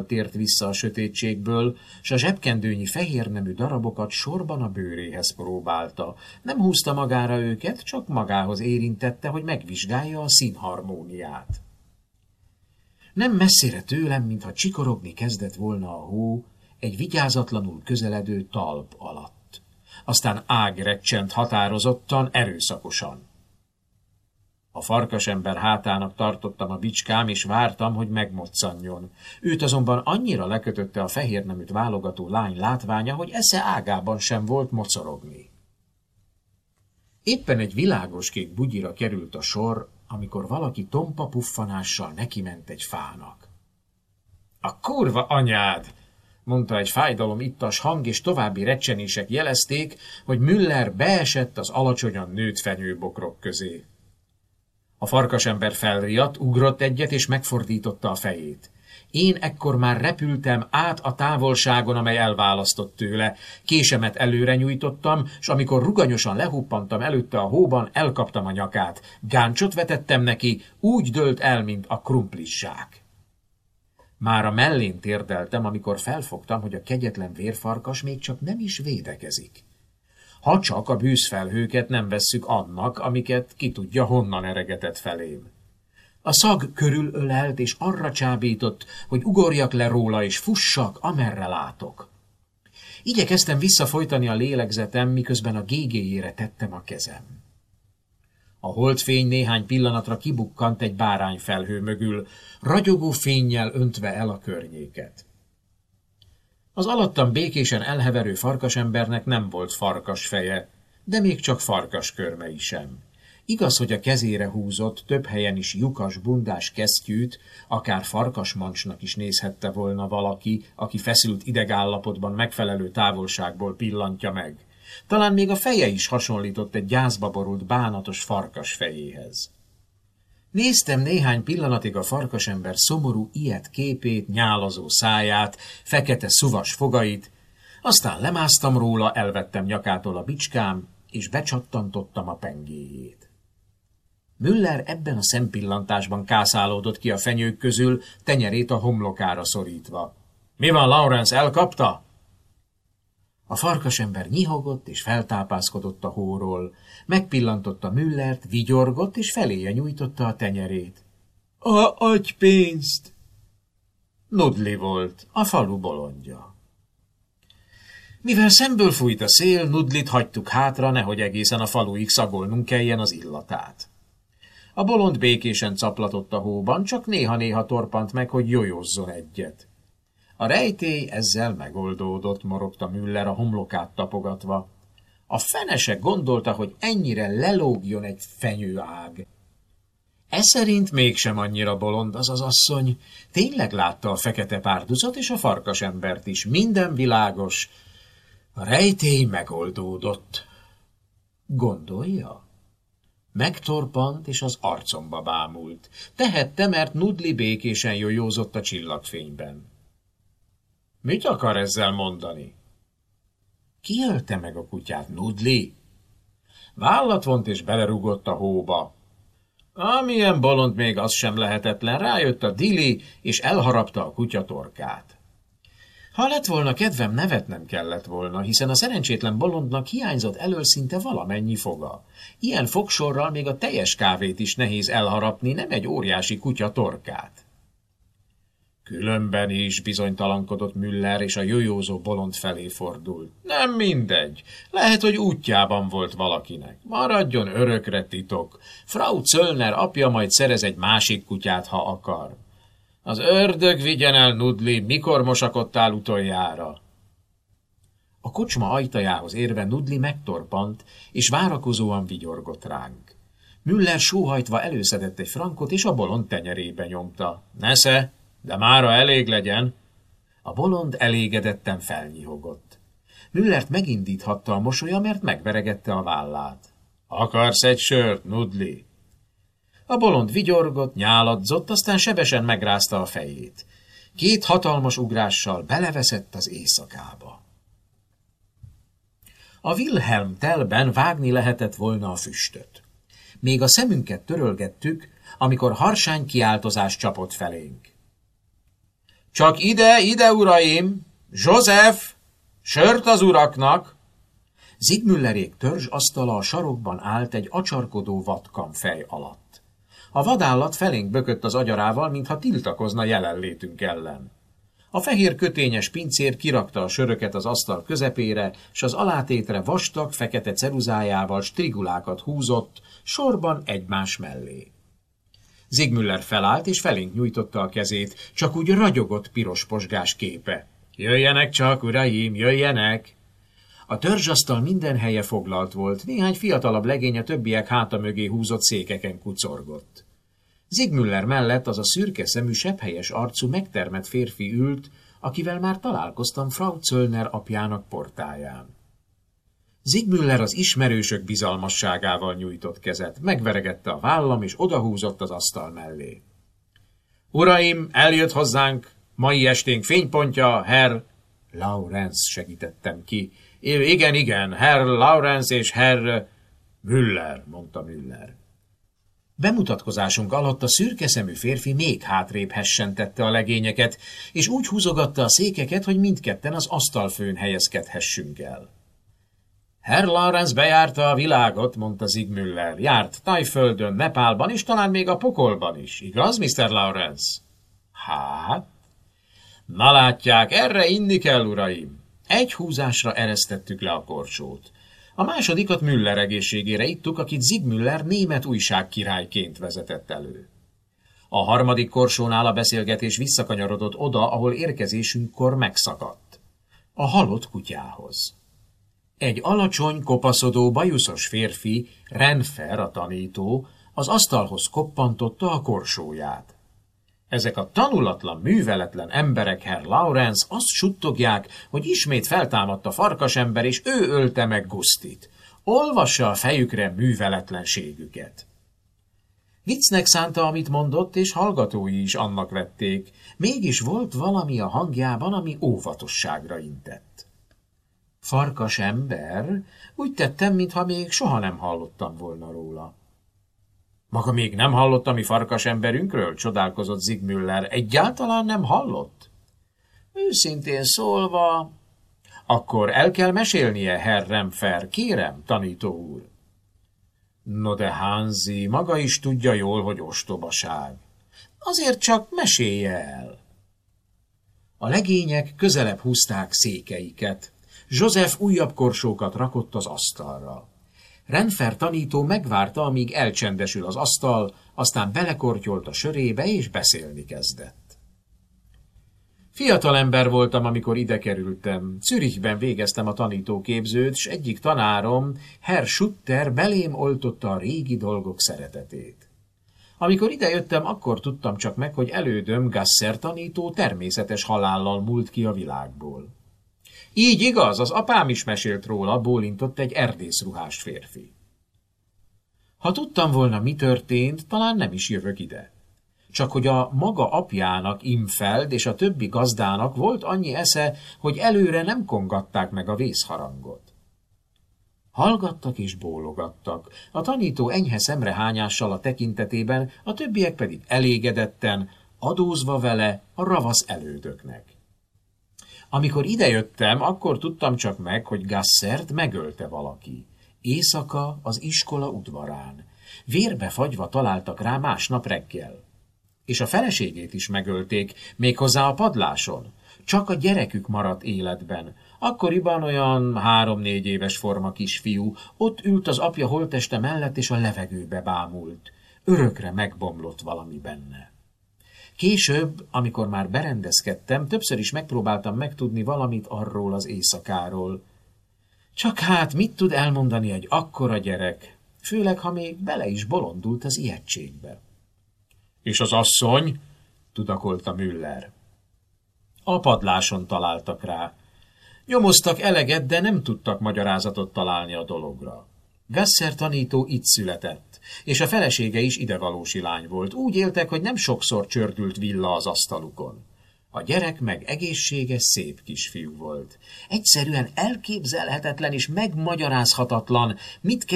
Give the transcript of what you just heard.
tért vissza a sötétségből, s a zsebkendőnyi fehérnemű darabokat sorban a bőréhez próbálta. Nem húzta magára őket, csak magához érintette, hogy megvizsgálja a színharmóniát. Nem messzire tőlem, mintha csikorogni kezdett volna a hó egy vigyázatlanul közeledő talp alatt. Aztán ágrecsent határozottan, erőszakosan. A farkasember hátának tartottam a bicskám, és vártam, hogy megmoccanjon. Őt azonban annyira lekötötte a fehérneműt válogató lány látványa, hogy esze ágában sem volt mocorogni. Éppen egy világoskék bugyira került a sor, amikor valaki tompa puffanással nekiment egy fának. A kurva anyád! Mondta egy fájdalomittas hang, és további recsenések jelezték, hogy Müller beesett az alacsonyan nőtt fenyőbokrok közé. A farkasember felriadt, ugrott egyet, és megfordította a fejét. Én ekkor már repültem át a távolságon, amely elválasztott tőle. Késemet előre nyújtottam, s amikor ruganyosan lehuppantam előtte a hóban, elkaptam a nyakát. Gáncsot vetettem neki, úgy dőlt el, mint a krumplissák. Már a mellén térdeltem, amikor felfogtam, hogy a kegyetlen vérfarkas még csak nem is védekezik. Ha csak a bűzfelhőket nem vesszük annak, amiket ki tudja honnan eregetett felém. A szag körülölelt és arra csábított, hogy ugorjak le róla és fussak, amerre látok. Igyekeztem visszafolytani a lélegzetem, miközben a gégéjére tettem a kezem. A holdfény néhány pillanatra kibukkant egy bárányfelhő mögül, ragyogó fénnyel öntve el a környéket. Az alattam békésen elheverő farkasembernek nem volt farkas feje, de még csak farkas körmei sem. Igaz, hogy a kezére húzott, több helyen is lyukas, bundás kesztyűt, akár farkasmancsnak is nézhette volna valaki, aki feszült idegállapotban megfelelő távolságból pillantja meg. Talán még a feje is hasonlított egy gyászba borult, bánatos farkas fejéhez. Néztem néhány pillanatig a farkasember szomorú, ilyet képét, nyálazó száját, fekete szuvas fogait, aztán lemásztam róla, elvettem nyakától a bicskám, és becsattantottam a pengéjét. Müller ebben a szempillantásban kászálódott ki a fenyők közül, tenyerét a homlokára szorítva. Mi van, Lawrence, elkapta? A farkasember nyihogott és feltápászkodott a hóról, megpillantotta Müllert, vigyorgott és feléje nyújtotta a tenyerét. Adj pénzt! Nudli volt, a falu bolondja. Mivel szemből fújt a szél, Nudlit hagytuk hátra, nehogy egészen a faluig szagolnunk kelljen az illatát. A bolond békésen caplatott a hóban, csak néha-néha torpant meg, hogy jojozzon egyet. A rejtély ezzel megoldódott, morogta Müller a homlokát tapogatva. A fenese gondolta, hogy ennyire lelógjon egy fenyőág. Eszerint mégsem annyira bolond az az asszony. Tényleg látta a fekete párducot és a farkasembert is. Minden világos. A rejtély megoldódott. Gondolja? Megtorpant, és az arcomba bámult. Tehette, mert Nudli békésen jojózott a csillagfényben. Mit akar ezzel mondani? Ki ölte meg a kutyát, Nudli? Vállat vont és belerúgott a hóba. Amilyen bolond még az sem lehetetlen, rájött a Dili, és elharapta a kutya torkát. Ha lett volna kedvem, nevetnem kellett volna, hiszen a szerencsétlen bolondnak hiányzott elől szinte valamennyi foga. Ilyen fogsorral még a teljes kávét is nehéz elharapni, nem egy óriási kutya torkát. Különben is bizonytalankodott Müller, és a jojózó bolond felé fordult. Nem mindegy. Lehet, hogy útjában volt valakinek. Maradjon örökre titok. Frau Zöllner apja majd szerez egy másik kutyát, ha akar. Az ördög vigyen el, Nudli, mikor mosakodtál utoljára? A kocsma ajtajához érve Nudli megtorpant, és várakozóan vigyorgott ránk. Müller sóhajtva előszedett egy frankot, és a bolond tenyerébe nyomta. Nesze! De mára elég legyen. A bolond elégedetten felnyihogott. Müllert megindíthatta a mosolya, mert megveregette a vállát. Akarsz egy sört, Nudli? A bolond vigyorgott, nyáladzott, aztán sebesen megrázta a fejét. Két hatalmas ugrással beleveszett az éjszakába. A Wilhelm telben vágni lehetett volna a füstöt. Még a szemünket törölgettük, amikor harsány kiáltozás csapott felénk. Csak ide, uraim! József! Sört az uraknak! Ziegmüllerék törzsasztala a sarokban állt egy acsarkodó vadkamfej alatt. A vadállat felénk bökött az agyarával, mintha tiltakozna jelenlétünk ellen. A fehér kötényes pincér kirakta a söröket az asztal közepére, s az alátétre vastag, fekete ceruzájával strigulákat húzott, sorban egymás mellé. Ziegmüller felállt, és felénk nyújtotta a kezét, csak úgy ragyogott piros posgás képe. Jöjjenek csak, uraim, jöjjenek! A törzsasztal minden helye foglalt volt, néhány fiatalabb legény a többiek háta mögé húzott székeken kucorgott. Ziegmüller mellett az a szürke szemű, sebhelyes arcú, megtermett férfi ült, akivel már találkoztam Frau Zöllner apjának portáján. Ziegmüller az ismerősök bizalmasságával nyújtott kezet, megveregette a vállam, és odahúzott az asztal mellé. Uraim, eljött hozzánk mai esténk fénypontja, Herr Laurenz, segítettem ki. Igen, Herr Laurenz és Herr Müller, mondta Müller. Bemutatkozásunk alatt a szürke szemű férfi még hátrébb hessentette a legényeket, és úgy húzogatta a székeket, hogy mindketten az asztalfőn helyezkedhessünk el. Herr Laurenz bejárta a világot, mondta Ziegmüller. Járt Tájföldön, Nepálban, és talán még a pokolban is. Igaz, Mr. Laurenz? Hát? Na látják, erre inni kell, uraim. Egy húzásra eresztettük le a korsót. A másodikat Müller egészségére ittuk, akit Ziegmüller német újságkirályként vezetett elő. A harmadik korsónál a beszélgetés visszakanyarodott oda, ahol érkezésünkkor megszakadt. A halott kutyához. Egy alacsony, kopaszodó, bajuszos férfi, Renfer a tanító, az asztalhoz koppantotta a korsóját. Ezek a tanulatlan, műveletlen emberek, Herr Laurenz, azt suttogják, hogy ismét feltámadt a farkasember, és ő ölte meg Gustit. Olvassa a fejükre műveletlenségüket. Viccnek szánta, amit mondott, és hallgatói is annak vették. Mégis volt valami a hangjában, ami óvatosságra intett. Farkasember? Úgy tettem, mintha még soha nem hallottam volna róla. Maga még nem hallott a mi farkasemberünkről? Csodálkozott Ziegmüller. Egyáltalán nem hallott? Őszintén szólva... Akkor el kell mesélnie, Herr Renfer, kérem, tanító úr. No de Hansi, maga is tudja jól, hogy ostobaság. Azért csak mesélje el. A legények közelebb húzták székeiket. József újabb korsókat rakott az asztalra. Renfer tanító megvárta, amíg elcsendesül az asztal, aztán belekortyolt a sörébe, és beszélni kezdett. Fiatal ember voltam, amikor ide kerültem. Zürichben végeztem a tanítóképzőt, s egyik tanárom, Herr Schutter, belém oltotta a régi dolgok szeretetét. Amikor idejöttem, akkor tudtam csak meg, hogy elődöm, Gasser tanító természetes halállal múlt ki a világból. Így igaz, az apám is mesélt róla, bólintott egy erdészruhás férfi. Ha tudtam volna, mi történt, talán nem is jövök ide. Csak hogy a maga apjának, Imfeld és a többi gazdának volt annyi esze, hogy előre nem kongatták meg a vészharangot. Hallgattak és bólogattak, a tanító enyhe szemrehányással a tekintetében, a többiek pedig elégedetten, adózva vele a ravasz elődöknek. Amikor idejöttem, akkor tudtam csak meg, hogy Gassert megölte valaki. Éjszaka az iskola udvarán. Vérbe fagyva találtak rá másnap reggel. És a feleségét is megölték, méghozzá a padláson. Csak a gyerekük maradt életben. Akkoriban olyan 3-4 éves forma kisfiú, ott ült az apja holtteste mellett, és a levegőbe bámult. Örökre megbomlott valami benne. Később, amikor már berendezkedtem, többször is megpróbáltam megtudni valamit arról az éjszakáról. Csak hát mit tud elmondani egy akkora gyerek, főleg ha még bele is bolondult az ijegységbe. És az asszony? Tudakolta Müller. A padláson találtak rá. Nyomoztak eleget, de nem tudtak magyarázatot találni a dologra. Gasser tanító itt született, és a felesége is idevalósi lány volt. Úgy éltek, hogy nem sokszor csördült villa az asztalukon. A gyerek meg egészséges, szép kisfiú volt. Egyszerűen elképzelhetetlen és megmagyarázhatatlan, mit